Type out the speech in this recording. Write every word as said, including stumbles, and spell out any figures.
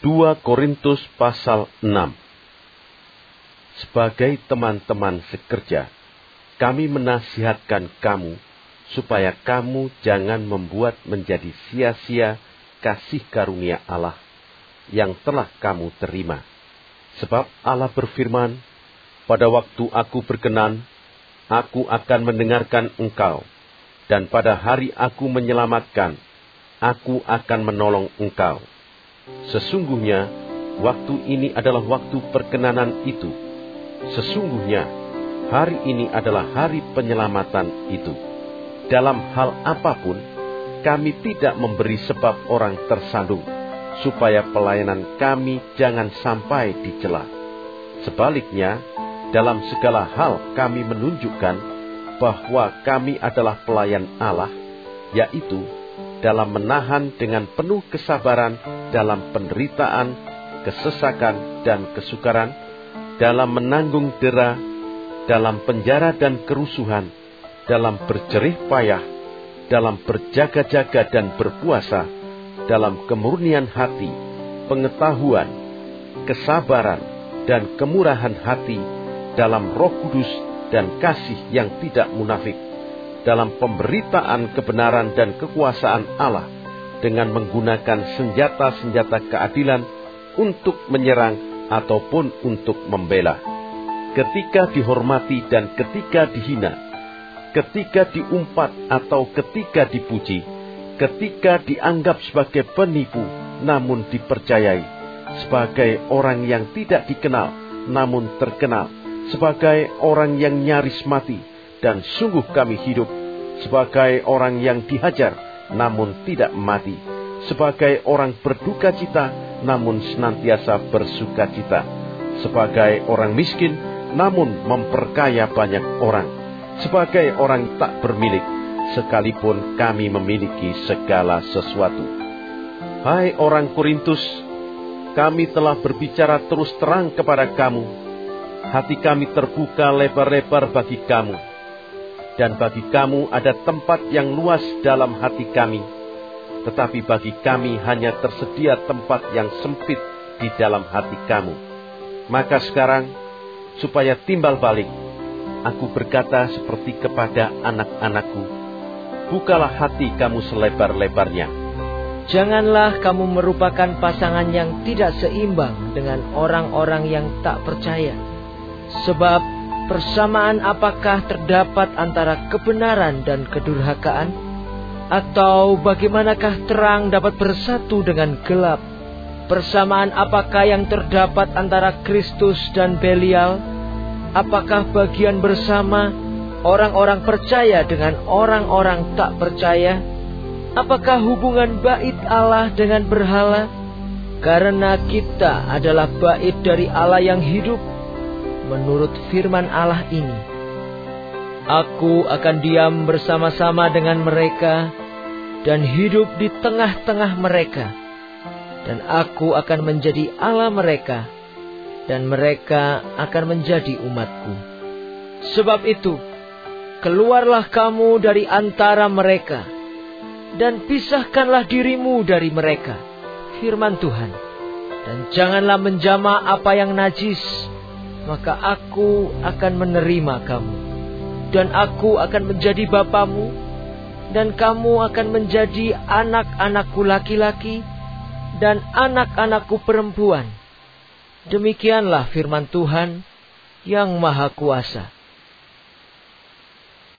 dua Korintus pasal enam. Sebagai teman-teman sekerja, kami menasihatkan kamu supaya kamu jangan membuat menjadi sia-sia kasih karunia Allah yang telah kamu terima. Sebab Allah berfirman, pada waktu aku berkenan, aku akan mendengarkan engkau, dan pada hari aku menyelamatkan, aku akan menolong engkau. Sesungguhnya, waktu ini adalah waktu perkenanan itu. Sesungguhnya, hari ini adalah hari penyelamatan itu. Dalam hal apapun, kami tidak memberi sebab orang tersandung, supaya pelayanan kami jangan sampai dicela. Sebaliknya, dalam segala hal kami menunjukkan bahwa kami adalah pelayan Allah, yaitu dalam menahan dengan penuh kesabaran dalam penderitaan, kesesakan, dan kesukaran, dalam menanggung dera, dalam penjara dan kerusuhan, dalam berjerih payah, dalam berjaga-jaga dan berpuasa, dalam kemurnian hati, pengetahuan, kesabaran, dan kemurahan hati, dalam Roh Kudus dan kasih yang tidak munafik, dalam pemberitaan kebenaran dan kekuasaan Allah, dengan menggunakan senjata-senjata keadilan untuk menyerang ataupun untuk membela, ketika dihormati dan ketika dihina, ketika diumpat atau ketika dipuji, ketika dianggap sebagai penipu namun dipercayai, sebagai orang yang tidak dikenal namun terkenal, sebagai orang yang nyaris mati dan sungguh kami hidup, sebagai orang yang dihajar namun tidak mati, sebagai orang berduka cita namun senantiasa bersuka cita, sebagai orang miskin namun memperkaya banyak orang, sebagai orang tak bermilik sekalipun kami memiliki segala sesuatu. Hai orang Korintus, kami telah berbicara terus terang kepada kamu. Hati kami terbuka lebar-lebar bagi kamu, dan bagi kamu ada tempat yang luas dalam hati kami. Tetapi bagi kami hanya tersedia tempat yang sempit di dalam hati kamu. Maka sekarang, supaya timbal balik, aku berkata seperti kepada anak-anakku, bukalah hati kamu selebar-lebarnya. Janganlah kamu merupakan pasangan yang tidak seimbang dengan orang-orang yang tak percaya. Sebab persamaan apakah terdapat antara kebenaran dan kedurhakaan? Atau bagaimanakah terang dapat bersatu dengan gelap? Persamaan apakah yang terdapat antara Kristus dan Belial? Apakah bagian bersama orang-orang percaya dengan orang-orang tak percaya? Apakah hubungan bait Allah dengan berhala? Karena kita adalah bait dari Allah yang hidup, menurut firman Allah ini. Aku akan diam bersama-sama dengan mereka dan hidup di tengah-tengah mereka, dan aku akan menjadi Allah mereka, dan mereka akan menjadi umatku. Sebab itu, keluarlah kamu dari antara mereka, dan pisahkanlah dirimu dari mereka, firman Tuhan. Dan janganlah menjamah apa yang najis, maka aku akan menerima kamu, dan aku akan menjadi bapamu, dan kamu akan menjadi anak-anakku laki-laki, dan anak-anakku perempuan. Demikianlah firman Tuhan yang Maha Kuasa.